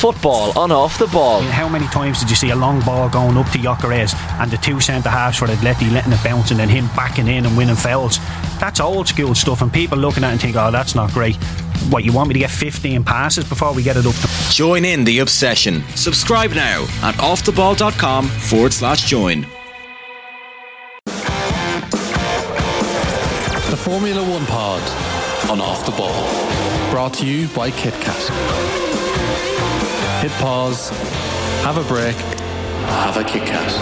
Football on Off the Ball. I mean, how many times did you see a long ball going up to Gyökeres and the two centre-halves for Atleti letting it bounce and then him backing in and winning fouls? That's old school stuff, and people looking at it and think, oh, that's not great. What, you want me to get 15 passes before we get it up to... Join in the obsession. Subscribe now at offtheball.com/join. The Formula One pod on Off the Ball. Brought to you by KitKat. Hit pause, have a break, have a KitKat.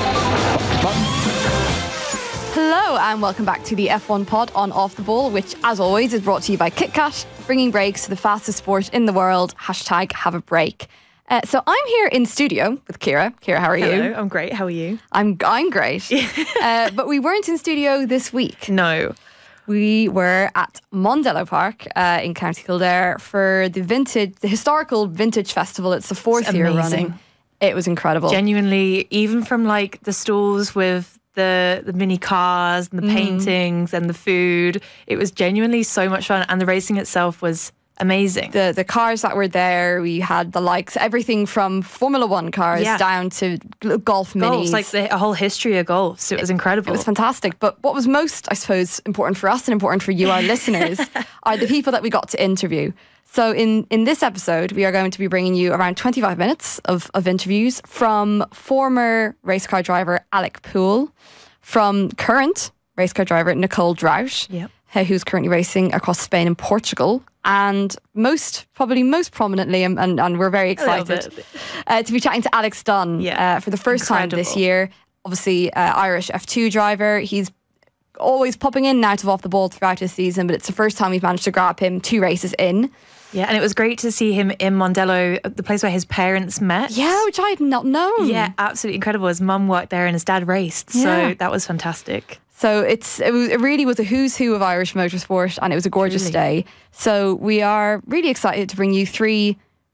Hello and welcome back to the F1 pod on Off the Ball, which as always is brought to you by KitKat, bringing breaks to the fastest sport in the world. # have a break. So I'm here in studio with Ciara. Ciara, how are you? Hello, I'm great. How are you? I'm great. But we weren't in studio this week. No. We were at Mondello Park in County Kildare for the historical vintage festival. It's the fourth year running. It was incredible. Genuinely, even from like the stalls with the mini cars and the paintings and the food, it was genuinely so much fun, and the racing itself was amazing. The cars that were there, we had the likes, everything from Formula One cars down to golf minis. Like a whole history of golf. So it was incredible. It was fantastic. But what was most, I suppose, important for us and important for you, our listeners, are the people that we got to interview. So in this episode, we are going to be bringing you around 25 minutes of interviews from former race car driver Alec Poole, from current race car driver Nicole Drought, who's currently racing across Spain and Portugal, and probably most prominently, and we're very excited to be chatting to Alex Dunn for the first time this year. Obviously, Irish F2 driver. He's always popping in and out of Off the Ball throughout his season, but it's the first time we've managed to grab him 2 races in. Yeah, and it was great to see him in Mondello, the place where his parents met. Yeah, which I had not known. Yeah, absolutely incredible. His mum worked there and his dad raced, so that was fantastic. So it really was a who's who of Irish motorsport, and it was a gorgeous day. So we are really excited to bring you 3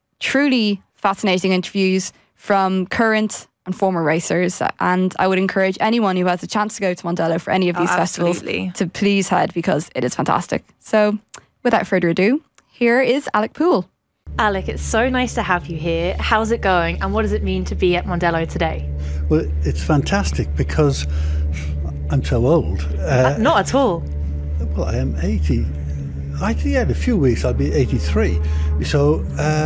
truly fascinating interviews from current and former racers, and I would encourage anyone who has a chance to go to Mondello for any of these festivals to please head, because it is fantastic. So without further ado, here is Alec Poole. Alec, it's so nice to have you here. How's it going, and what does it mean to be at Mondello today? Well, it's fantastic because I'm so old. Not at all. Well, I am 80. In a few weeks I'll be 83. So,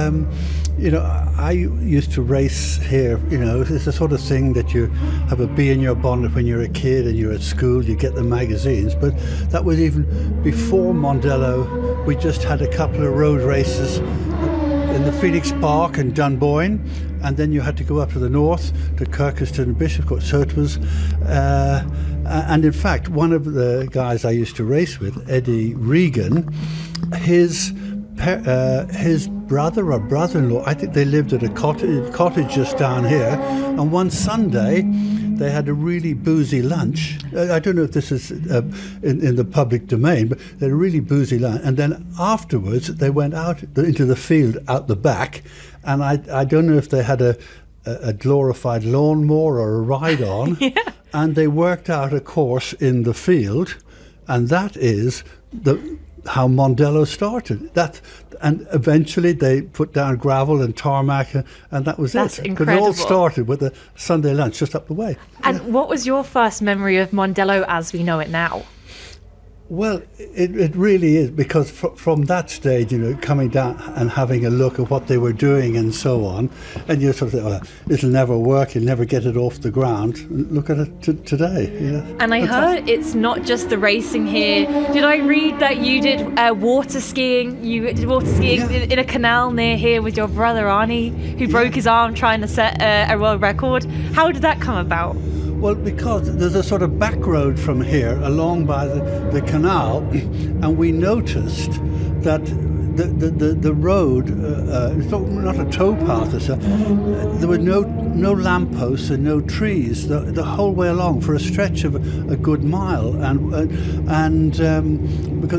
I used to race here. It's the sort of thing that you have a bee in your bonnet when you're a kid and you're at school, you get the magazines. But that was even before Mondello. We just had a couple of road races in the Phoenix Park and Dunboyne, and then you had to go up to the north to Kirkeston and Bishopcourt. So it was, and in fact, one of the guys I used to race with, Eddie Regan, his brother or brother-in-law, I think they lived at a cottage just down here, and one Sunday they had a really boozy lunch. I don't know if this is in the public domain, but they had a really boozy lunch. And then afterwards, they went out into the field out the back, and I don't know if they had a glorified lawnmower or a ride-on, and they worked out a course in the field, and that is how Mondello started. And eventually they put down gravel and tarmac, and that was That's it. Incredible. But it all started with a Sunday lunch just up the way. And what was your first memory of Mondello as we know it now? Well, it really is, because from that stage, coming down and having a look at what they were doing and so on, and you sort of think, it'll never work, you'll never get it off the ground. Look at it today. And I heard it's not just the racing here. Did I read that you did water skiing? You did water skiing in a canal near here with your brother Arnie, who broke his arm trying to set a world record. How did that come about? Well, because there's a sort of back road from here along by the canal, and we noticed that the road, it's not a towpath, there were no lampposts and no trees the whole way along for a stretch of a good mile, and because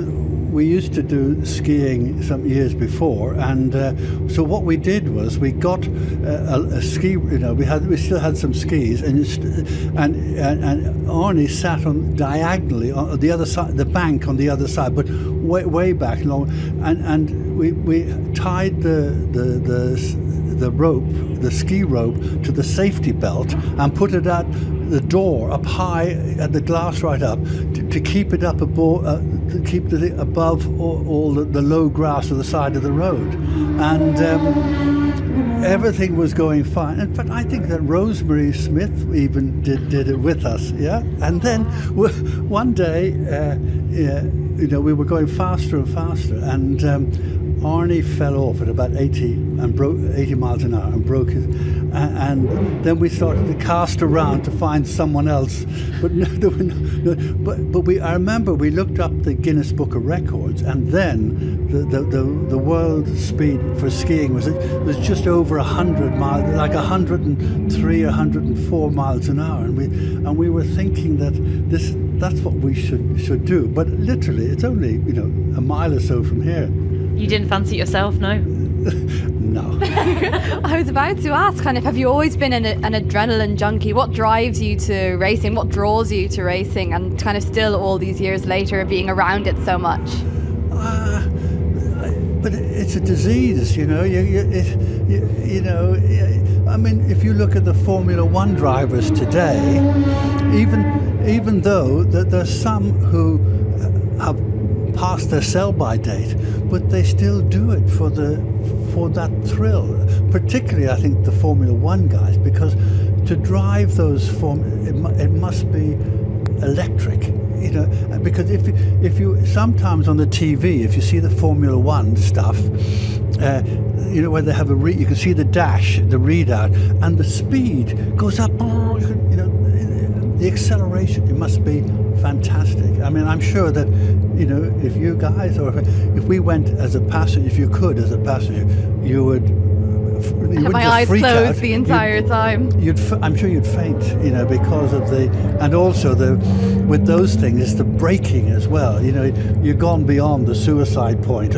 we used to do skiing some years before, and so what we did was we got a ski. We still had some skis, and Arnie sat on diagonally on the other side, the bank on the other side, but way back long, and we tied the rope, the ski rope, to the safety belt and put it at the door up high at the glass right up to keep it up above, all the low grass of the side of the road, and everything was going fine. In fact, I think that Rosemary Smith even did it with us, yeah. And then one day, we were going faster and faster, and Arnie fell off at about 80 miles an hour and broke his. And then we started to cast around to find someone else, but I remember we looked up the Guinness Book of Records, and then the world speed for skiing was just over 100 miles, like 103 or 104 miles an hour, and we were thinking that's what we should do, but literally it's only a mile or so from here. You didn't fancy it yourself, no? No. I was about to ask, kind of, have you always been an adrenaline junkie? What drives you to racing? What draws you to racing? And kind of still all these years later being around it so much? But it's a disease, I mean, if you look at the Formula One drivers today, even though there's some who have past their sell-by date, but they still do it for that thrill. Particularly, I think, the Formula One guys, because to drive those it must be electric. Because if you sometimes on the TV, if you see the Formula One stuff, where they have you can see the dash, the readout, and the speed goes up. The acceleration, it must be fantastic. I mean, I'm sure that, if you guys, or if we went as a passenger, if you could as a passenger, you would. I had my eyes closed the entire time. I'm sure you'd faint, because of and also with those things, it's the braking as well. You've gone beyond the suicide point.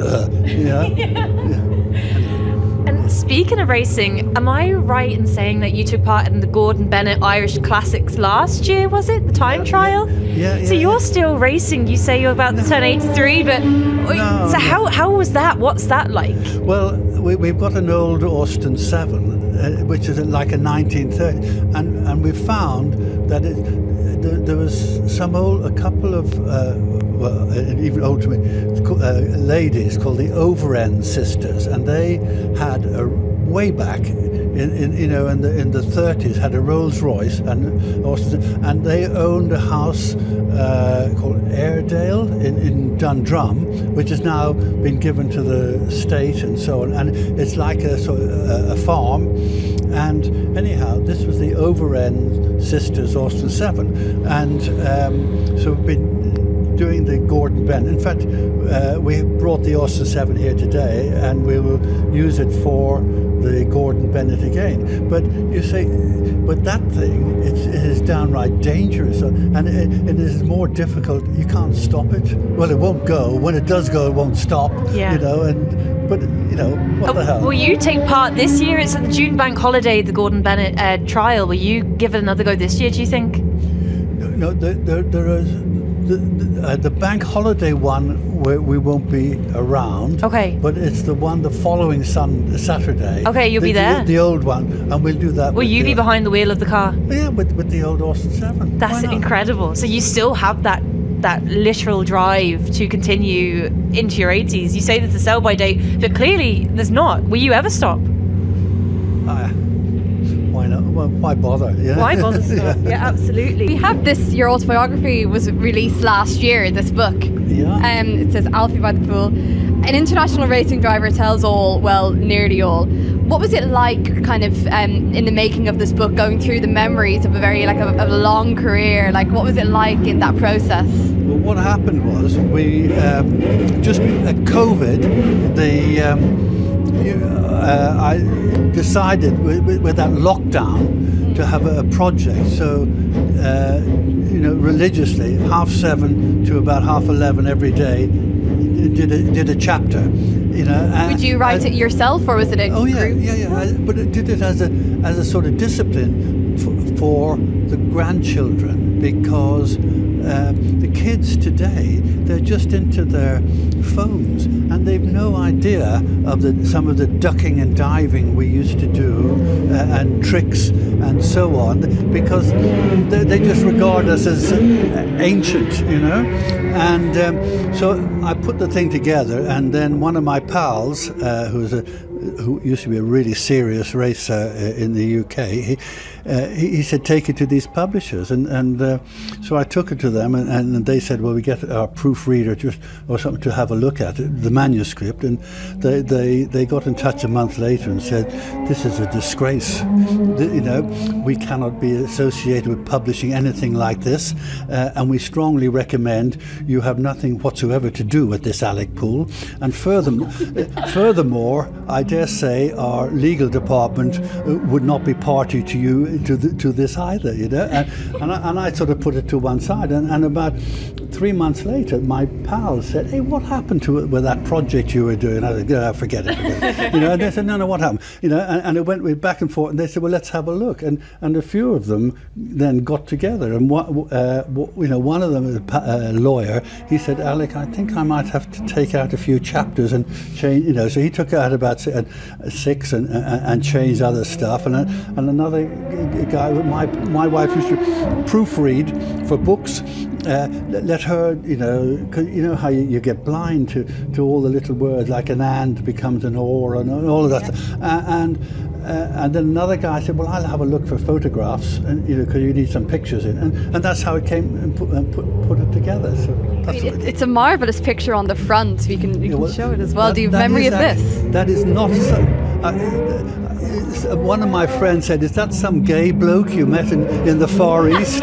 And speaking of racing, am I right in saying that you took part in the Gordon Bennett Irish Classics last year, was it? The time trial? Yeah. So you're still racing, you say you're about to turn 83, but how was that? What's that like? Well, we've got an old Austin 7, which is like a 1930, and we found that there was a couple of even older ladies called the Overend sisters, and they had way back in the 30s had a Rolls Royce, and they owned a house called Airedale in Dundrum, which has now been given to the state and so on, and it's like a farm. And anyhow, this was the Overend sisters Austin 7, and so we've been doing the Gordon Bennett. In fact, we brought the Austin 7 here today, and we will use it for the Gordon Bennett again. But you say, but that thing, it is downright dangerous, and it is more difficult. You can't stop it. Well, it won't go. When it does go, it won't stop. Yeah. But what the hell? Will you take part this year? It's at the June bank holiday, the Gordon Bennett trial. Will you give it another go this year, do you think? No, there is the bank holiday one where we won't be around. Okay. But it's the one the following Saturday. Okay, you'll be there. The old one, and we'll do that. Will you be behind the wheel of the car? Yeah, with the old Austin 7. That's incredible. So you still have that literal drive to continue into your 80s. You say there's a sell-by date, but clearly there's not. Will you ever stop? Why not? Well, why bother? Yeah. Why bother stop? Yeah, absolutely. We have this, your autobiography was released last year, this book. Yeah. It says Alfie by the Pool. An international racing driver tells all, well, nearly all. What was it like, kind of, in the making of this book, going through the memories of a long career? Like, what was it like in that process? Well, what happened was we just at COVID, I decided with that lockdown to have a project. So, religiously, 7:30 to about 11:30 every day. did a chapter. You know, Would you write it yourself, or was it a Oh yeah, group? yeah. But it did it as a sort of discipline for the grandchildren, because the kids today, they're just into their phones and they've no idea of some of the ducking and diving we used to do and tricks and so on, because they just regard us as ancient, you know. And so I put the thing together, and then one of my pals, who used to be a really serious racer in the UK, he said, take it to these publishers, and so I took it to them, and they said, well, we get our proofreader or something to have a look at it, the manuscript, and they got in touch a month later and said, this is a disgrace, you know, we cannot be associated with publishing anything like this, and we strongly recommend you have nothing whatsoever to do with this Alec Poole. And furthermore, I dare say our legal department would not be party to this either, you know. And I sort of put it to one side. And about 3 months later, my pal said, hey, what happened to it with that project you were doing? I said, forget it. You know, and they said, no, what happened? You know, and it went back and forth, and they said, well, let's have a look. And a few of them then got together, and you know, one of them, a lawyer, he said, Alec, I think I might have to take out a few chapters and change, you know. So he took out about 6 and changed other stuff. And another guy, my wife used to proofread for books. Let her, you know, 'cause you know how you get blind to all the little words, like an and becomes an or, and all of that. And then another guy said, well, I'll have a look for photographs, and you know, because you need some pictures in, and that's how it came and put it together. So that's It's a marvelous picture on the front. We can show it as well. Do you have that memory is of this? That is not so. One of my friends said, is that some gay bloke you met in the Far East?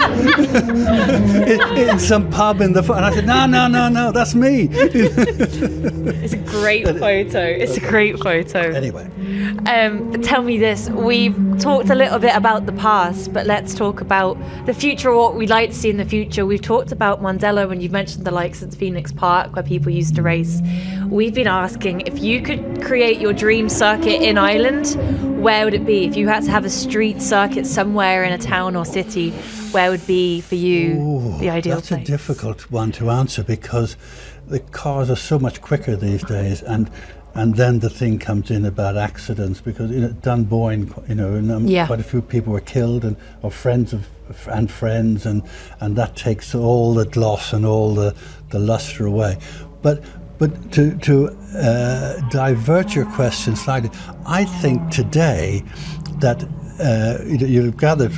in some pub in the Far... And I said, no, that's me. It's a great photo. It's a great photo. Anyway. Tell me this. We've talked a little bit about the past, but let's talk about the future, what we'd like to see in the future. We've talked about Mondello, and you've mentioned the likes of Phoenix Park, where people used to race. We've been asking, if you could create your dream circuit in Ireland, where would it be? If you had to have a street circuit somewhere in a town or city, where would be for you the ideal that's place? a difficult one to answer, because the cars are so much quicker these days, and then the thing comes in about accidents, because Dunboyne, quite a few people were killed, or friends and friends, and that takes all the gloss and all the luster away. But to divert your question slightly, I think today that you've gathered,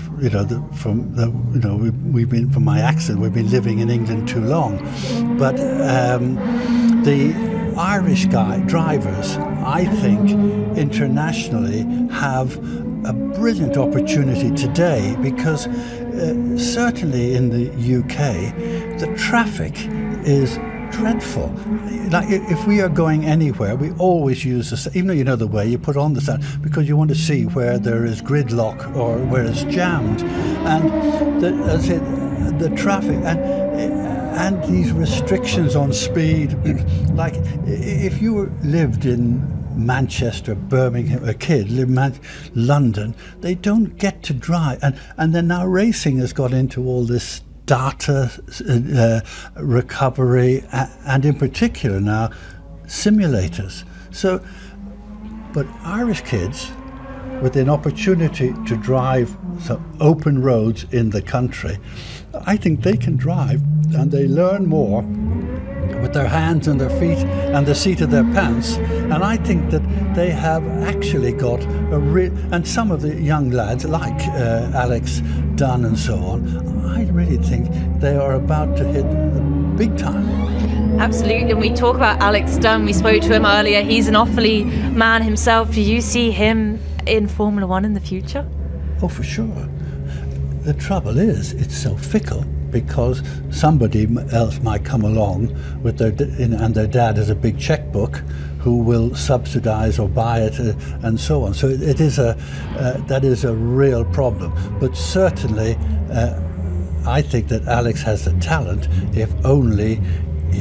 we've been, from my accent, we've been living in England too long, but the Irish drivers, I think, internationally have a brilliant opportunity today, because certainly in the UK, the traffic is dreadful. Like, if we are going anywhere, we always use even though you know the way, you put on the sign because you want to see where there is gridlock or where it's jammed, and the traffic and these restrictions on speed. Like, if you lived in Manchester, Birmingham, a kid lived in London, they don't get to drive, and then now racing has got into all this data recovery, and in particular now simulators. So, but Irish kids with an opportunity to drive some open roads in the country, I think they can drive, and they learn more with their hands and their feet and the seat of their pants. And I think that they have actually got and some of the young lads like Alex Dunn and so on, I really think they are about to hit the big time. Absolutely, and we talk about Alex Dunn. We spoke to him earlier. He's an Offaly man himself. Do you see him in Formula One in the future? Oh, for sure. The trouble is, it's so fickle, because somebody else might come along with and their dad has a big checkbook, who will subsidise or buy it, and so on. So it is that is a real problem. But certainly, I think that Alex has the talent, if only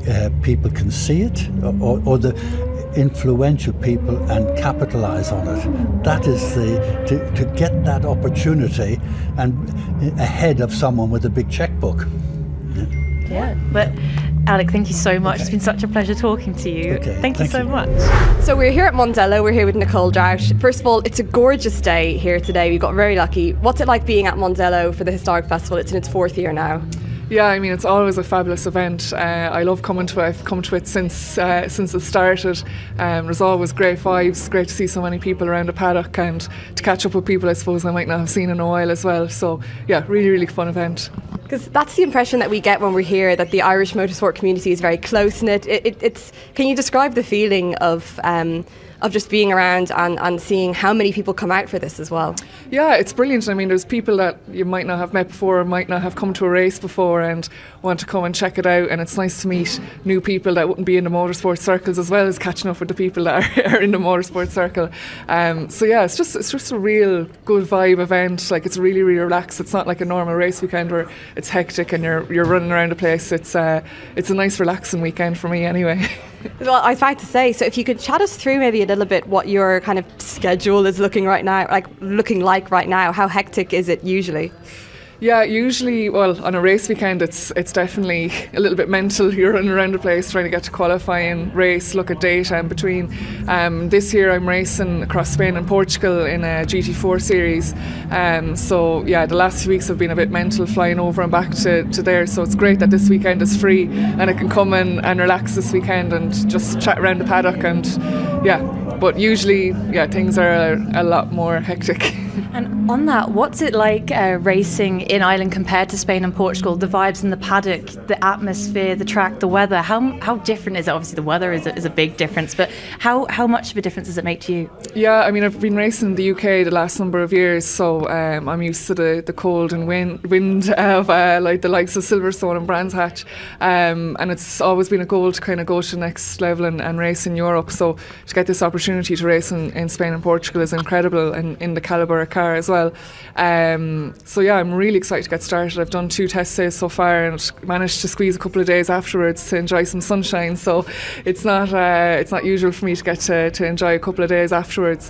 people can see it, or the influential people and capitalize on it. That is to get that opportunity and ahead of someone with a big checkbook. Yeah, but Alec, thank you so much. It's been such a pleasure talking to you. Thank you so much. So we're here at Mondello. We're here with Nicole Drought. First of all, it's a gorgeous day here today. We got very lucky. What's it like being at Mondello for the Historic Festival? It's in its 4th year now. Yeah, I mean, it's always a fabulous event. I love coming to it. I've come to it since it started. There's always great vibes. Great to see so many people around the paddock and to catch up with people I suppose I might not have seen in a while as well. So yeah, really, really fun event. Because that's the impression that we get when we're here, that the Irish motorsport community is very close-knit. It's can you describe the feeling of just being around and seeing how many people come out for this as well? Yeah, it's brilliant. I mean, there's people that you might not have met before, or might not have come to a race before and want to come and check it out, and it's nice to meet new people that wouldn't be in the motorsport circles, as well as catching up with the people that are in the motorsport circle. So yeah, it's just a real good vibe event. Like, it's really, really relaxed. It's not like a normal race weekend where it's hectic and you're running around the place. It's a nice relaxing weekend for me anyway. Well, I was about to say, so if you could chat us through maybe a little bit what your kind of schedule is looking like right now. How hectic is it usually? Yeah, usually, well, on a race weekend, it's definitely a little bit mental. You're running around the place trying to get to qualifying, race, look at data in between. This year I'm racing across Spain and Portugal in a GT4 series. So yeah, the last few weeks have been a bit mental, flying over and back to there. So it's great that this weekend is free and I can come and relax this weekend and just chat around the paddock. And yeah, but usually, yeah, things are a lot more hectic. And on that, what's it like racing in Ireland compared to Spain and Portugal? The vibes in the paddock, the atmosphere, the track, the weather. How different is it? Obviously, the weather is a big difference, but how much of a difference does it make to you? Yeah, I mean, I've been racing in the UK the last number of years, so I'm used to the cold and wind of like the likes of Silverstone and Brands Hatch, and it's always been a goal to kind of go to the next level and race in Europe. So to get this opportunity to race in Spain and Portugal is incredible, and in the calibre of car as well. So yeah, I'm really excited to get started. I've done 2 test days so far and managed to squeeze a couple of days afterwards to enjoy some sunshine. So it's not usual for me to get to enjoy a couple of days afterwards.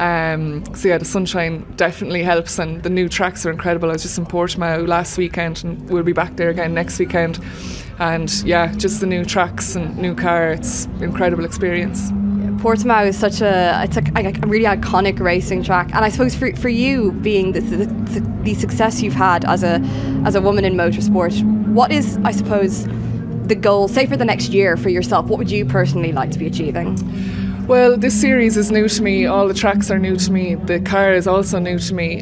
So yeah, the sunshine definitely helps, and the new tracks are incredible. I was just in Portimao last weekend and we'll be back there again next weekend. And yeah, just the new tracks and new car, it's an incredible experience. Portimao is such a really iconic racing track, and I suppose for you, being the success you've had as a woman in motorsport, what is, I suppose, the goal, say, for the next year for yourself? What would you personally like to be achieving? Well, this series is new to me. All the tracks are new to me. The car is also new to me.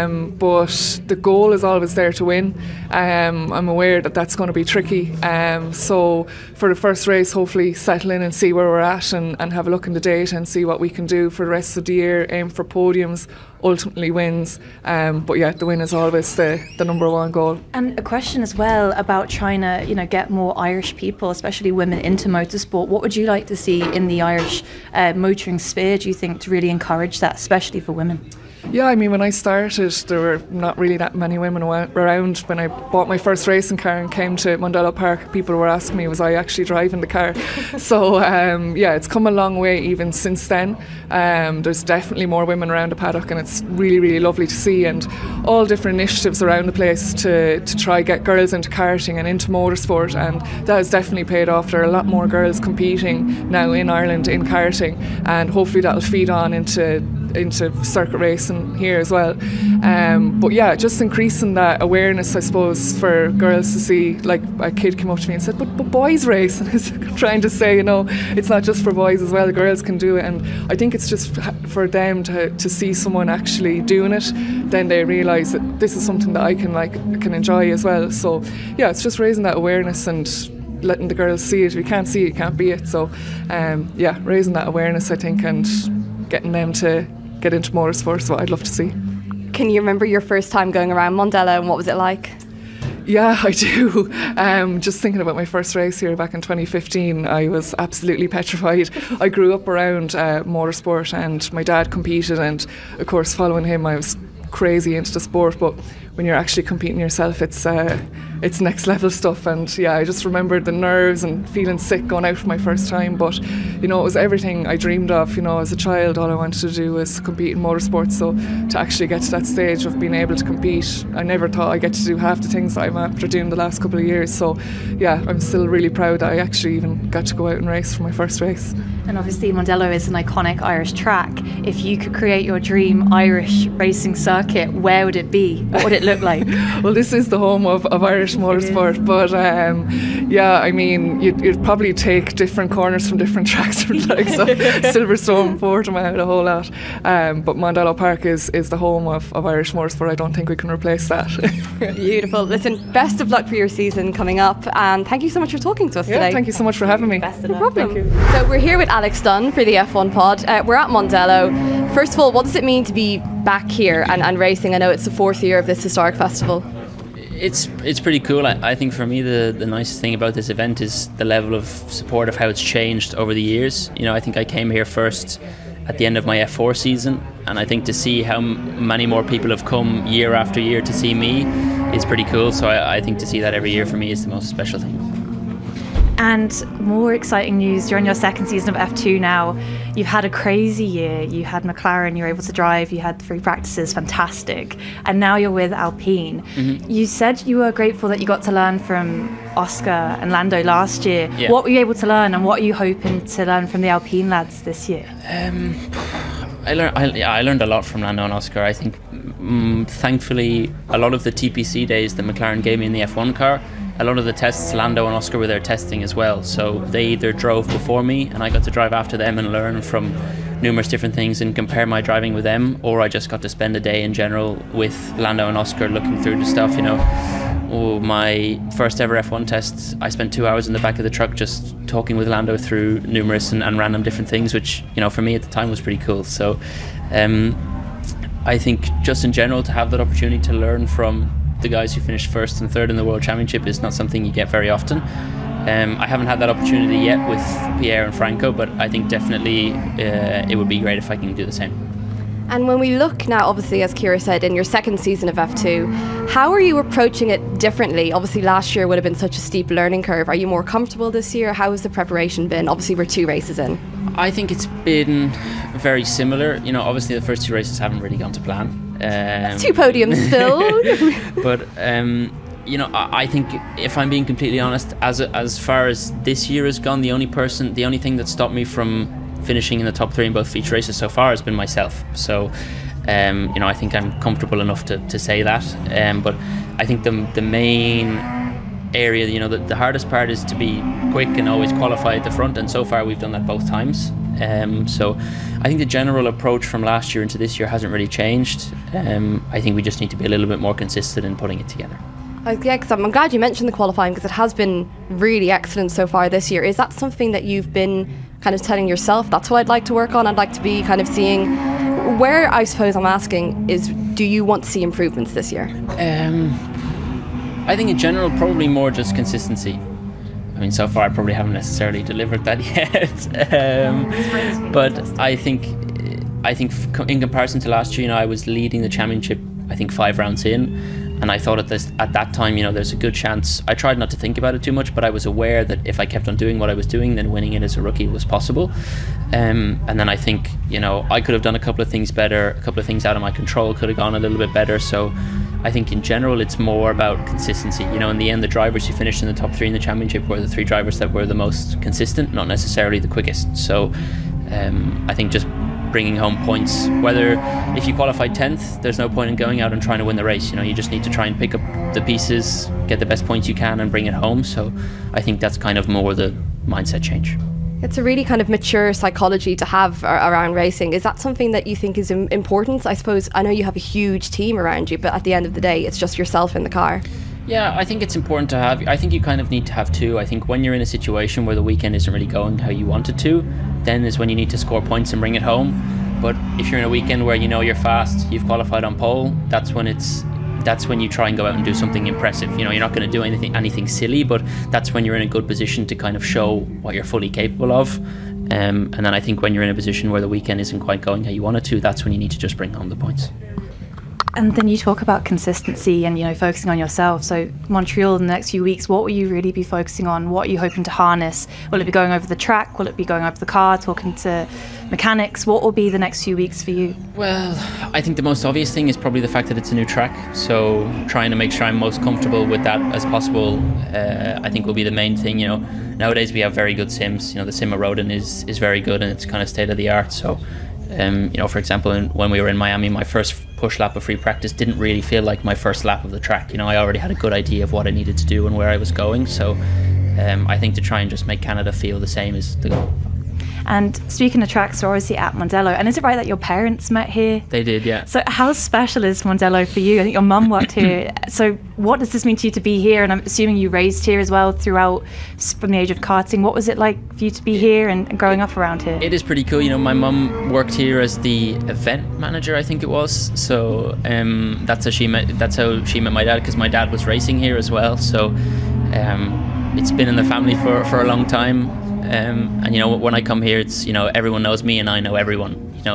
But the goal is always there to win. I'm aware that that's going to be tricky. So for the first race, hopefully settle in and see where we're at and have a look in the data and see what we can do for the rest of the year. Aim for podiums, ultimately wins. But yeah, the win is always the number one goal. And a question as well about trying to, get more Irish people, especially women, into motorsport. What would you like to see in the Irish motoring sphere, do you think, to really encourage that, especially for women? Yeah, I mean, when I started, there were not really that many women around. When I bought my first racing car and came to Mondello Park, people were asking me, was I actually driving the car? So, yeah, it's come a long way even since then. There's definitely more women around the paddock, and it's really, really lovely to see. And all different initiatives around the place to try get girls into karting and into motorsport, and that has definitely paid off. There are a lot more girls competing now in Ireland in karting, and hopefully that'll feed on into circuit racing here as well. But yeah, just increasing that awareness, I suppose, for girls to see. Like, a kid came up to me and said, but boys race, and I was trying to say, it's not just for boys as well, girls can do it. And I think it's just for them to see someone actually doing it, then they realise that this is something that I can enjoy as well. So yeah, it's just raising that awareness and letting the girls see it. If you can't see it, you can't be it. So yeah, raising that awareness, I think, and getting them to get into motorsport is what I'd love to see. Can you remember your first time going around Mondello, and what was it like? Yeah, I do. Just thinking about my first race here back in 2015, I was absolutely petrified. I grew up around motorsport, and my dad competed, and of course following him I was crazy into the sport. But when you're actually competing yourself, it's next level stuff. And yeah, I just remember the nerves and feeling sick going out for my first time, but it was everything I dreamed of. As a child, all I wanted to do was compete in motorsports, so to actually get to that stage of being able to compete, I never thought I'd get to do half the things that I'm after doing the last couple of years. So yeah, I'm still really proud that I actually even got to go out and race for my first race. And obviously Mondello is an iconic Irish track. If you could create your dream Irish racing circuit, where would it be? What would it look like? Well, this is the home of Irish motorsport, but yeah, I mean, you'd probably take different corners from different tracks, like Silverstone, Portimao, the whole lot. But Mondello Park is the home of Irish motorsport. I don't think we can replace that. Beautiful. Listen, best of luck for your season coming up, and thank you so much for talking to us today. Thank you so much for having me. No problem. So we're here with Alex Dunn for the F1 pod. We're at Mondello. First of all, what does it mean to be back here and racing? I know it's the 4th year of this historic festival. It's pretty cool. I think for me the nicest thing about this event is the level of support of how it's changed over the years. I think I came here first at the end of my F4 season, and I think to see how many more people have come year after year to see me is pretty cool. So I think to see that every year for me is the most special thing. And more exciting news, you're in your second season of F2 now. You've had a crazy year. You had McLaren, you were able to drive, you had 3 practices, fantastic. And now you're with Alpine. Mm-hmm. You said you were grateful that you got to learn from Oscar and Lando last year. Yeah. What were you able to learn, and what are you hoping to learn from the Alpine lads this year? I learned a lot from Lando and Oscar. I think thankfully a lot of the TPC days that McLaren gave me in the F1 car, a lot of the tests Lando and Oscar were there testing as well, so they either drove before me and I got to drive after them and learn from numerous different things and compare my driving with them, or I just got to spend a day in general with Lando and Oscar looking through the stuff. My first ever F1 test, I spent 2 hours in the back of the truck just talking with Lando through numerous and random different things, which for me at the time was pretty cool. So I think just in general to have that opportunity to learn from the guys who finished 1st and 3rd in the World Championship is not something you get very often. I haven't had that opportunity yet with Pierre and Franco, but I think definitely it would be great if I can do the same. And when we look now, obviously, as Ciara said, in your second season of F2, how are you approaching it differently? Obviously, last year would have been such a steep learning curve. Are you more comfortable this year? How has the preparation been? Obviously, we're 2 races in. I think it's been very similar. Obviously, the first 2 races haven't really gone to plan. 2 podiums still. But I think, if I'm being completely honest, as far as this year has gone, the only thing that stopped me from finishing in the top 3 in both feature races so far has been myself. So I think I'm comfortable enough to say that. But I think the main area, the hardest part is to be quick and always qualify at the front, and so far we've done that both times. So I think the general approach from last year into this year hasn't really changed. I think we just need to be a little bit more consistent in putting it together. Yeah, because I'm glad you mentioned the qualifying, because it has been really excellent so far this year. Is that something that you've been kind of telling yourself, that's what I'd like to work on? I'd like to be kind of seeing where, I suppose I'm asking is, do you want to see improvements this year? I think in general probably more just consistency. I mean, so far I probably haven't necessarily delivered that yet. But I think in comparison to last year, I was leading the championship, I think 5 rounds in. And I thought at that time, there's a good chance. I tried not to think about it too much, but I was aware that if I kept on doing what I was doing, then winning it as a rookie was possible. And then I think, I could have done a couple of things better, a couple of things out of my control could have gone a little bit better. So I think in general, it's more about consistency. In the end, the drivers who finished in the top 3 in the championship were the 3 drivers that were the most consistent, not necessarily the quickest. So I think just bringing home points, whether if you qualify 10th, there's no point in going out and trying to win the race. You just need to try and pick up the pieces, get the best points you can and bring it home. So I think that's kind of more the mindset change. It's a really kind of mature psychology to have around racing. Is that something that you think is important? I suppose, I know you have a huge team around you, but at the end of the day, it's just yourself in the car. Yeah, I think it's important to have. I think you kind of need to have 2. I think when you're in a situation where the weekend isn't really going how you want it to, then is when you need to score points and bring it home. But if you're in a weekend where you're fast, you've qualified on pole, that's when you try and go out and do something impressive. You're not going to do anything silly, but that's when you're in a good position to kind of show what you're fully capable of. And then I think when you're in a position where the weekend isn't quite going how you want it to, that's when you need to just bring home the points. And then you talk about consistency and, focusing on yourself. So Montreal in the next few weeks, what will you really be focusing on? What are you hoping to harness? Will it be going over the track? Will it be going over the car, talking to mechanics? What will be the next few weeks for you? Well, I think the most obvious thing is probably the fact that it's a new track. So trying to make sure I'm most comfortable with that as possible, I think will be the main thing. Nowadays we have very good sims. The sim of Rodin is very good and it's kind of state of the art. So, for example, when we were in Miami, my first push lap of free practice didn't really feel like my first lap of the track. I already had a good idea of what I needed to do and where I was going. So I think to try and just make Canada feel the same is the goal. And speaking of tracks, we're obviously at Mondello. And is it right that your parents met here? They did, yeah. So how special is Mondello for you? I think your mum worked here. So what does this mean to you to be here? And I'm assuming you raised here as well throughout from the age of karting. What was it like for you to be here and growing up around here? It is pretty cool. My mum worked here as the event manager, I think it was. So that's how she met my dad, because my dad was racing here as well. So it's been in the family for a long time. And when I come here, it's everyone knows me and I know everyone.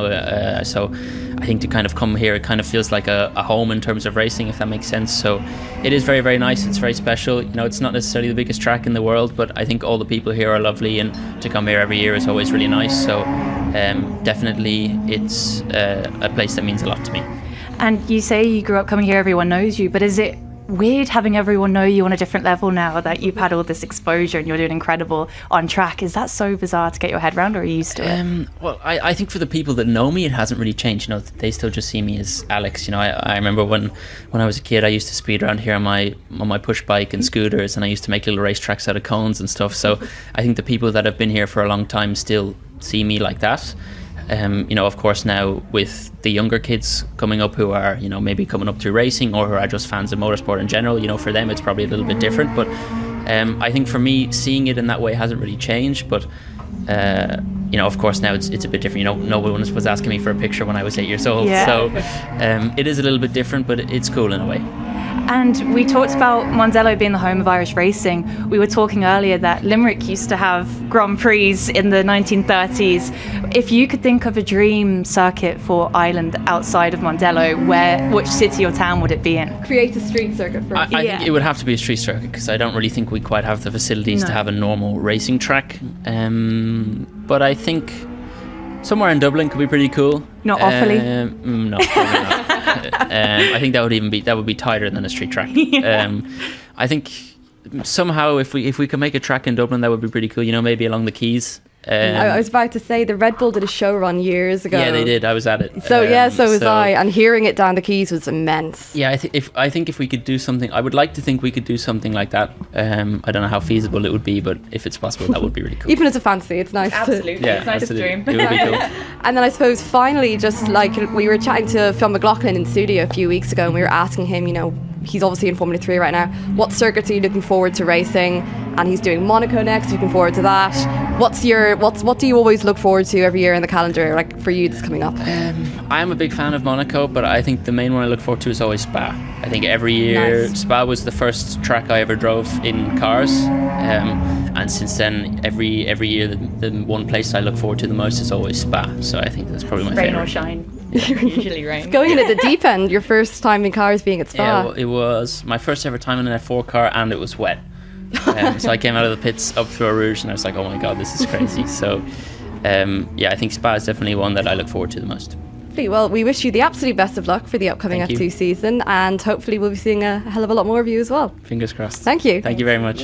So I think to kind of come here, it kind of feels like a home in terms of racing, if that makes sense. So it is very, very nice. It's very special. It's not necessarily the biggest track in the world, but I think all the people here are lovely, and to come here every year is always really nice. So definitely, it's a place that means a lot to me. And you say you grew up coming here, everyone knows you, but is it weird having everyone know you on a different level now that you've had all this exposure and you're doing incredible on track? Is that so bizarre to get your head around, or are you used to it? Well, I think for the people that know me, it hasn't really changed. They still just see me as Alex. I remember when I was a kid, I used to speed around here on my push bike and scooters, and I used to make little racetracks out of cones and stuff. So I think the people that have been here for a long time still see me like that. Of course, now with the younger kids coming up who are, maybe coming up through racing or who are just fans of motorsport in general, for them it's probably a little bit different. But I think for me, seeing it in that way hasn't really changed. But of course now it's a bit different. No one was asking me for a picture when I was 8 years old. Yeah. So it is a little bit different, but it's cool in a way. And we talked about Mondello being the home of Irish racing. We were talking earlier that Limerick used to have Grand Prix in the 1930s. If you could think of a dream circuit for Ireland outside of Mondello, which city or town would it be in? Create a street circuit for us. I think it would have to be a street circuit, because I don't really think we quite have the facilities to have a normal racing track. But I think somewhere in Dublin could be pretty cool. Not Offaly? No, probably not. I think that would be tighter than a street track. Yeah. I think somehow if we could make a track in Dublin, that would be pretty cool. Maybe along the quays. I was about to say the Red Bull did a show run years ago. Yeah, they did. I was at it. So so was I, and hearing it down the quays was immense. Yeah, I think if we could do something, I would like to think we could do something like that. I don't know how feasible it would be, but if it's possible, that would be really cool. Even as a fancy, it's nice. Absolutely, it's nice to dream. It would be cool. And then I suppose finally, just like we were chatting to Phil McLaughlin in the studio a few weeks ago, and we were asking him, he's obviously in Formula 3 right now. What circuits are you looking forward to racing? And he's doing Monaco next, looking forward to that. What do you always look forward to every year in the calendar, like for you that's coming up? I'm a big fan of Monaco, but I think the main one I look forward to is always Spa. I think every year, Spa was the first track I ever drove in cars. And since then, every year, the one place I look forward to the most is always Spa. So I think that's probably my favorite. Rain or shine. Usually rain. Going in at the deep end, your first time in cars being at Spa. Yeah, well, it was my first ever time in an F4 car, and it was wet. So I came out of the pits up through Eau Rouge, and I was like, oh my god, this is crazy. So I think Spa is definitely one that I look forward to the most. Well, we wish you the absolute best of luck for the upcoming F2 season, and hopefully we'll be seeing a hell of a lot more of you as well. Fingers crossed. Thank you. Thank you very much.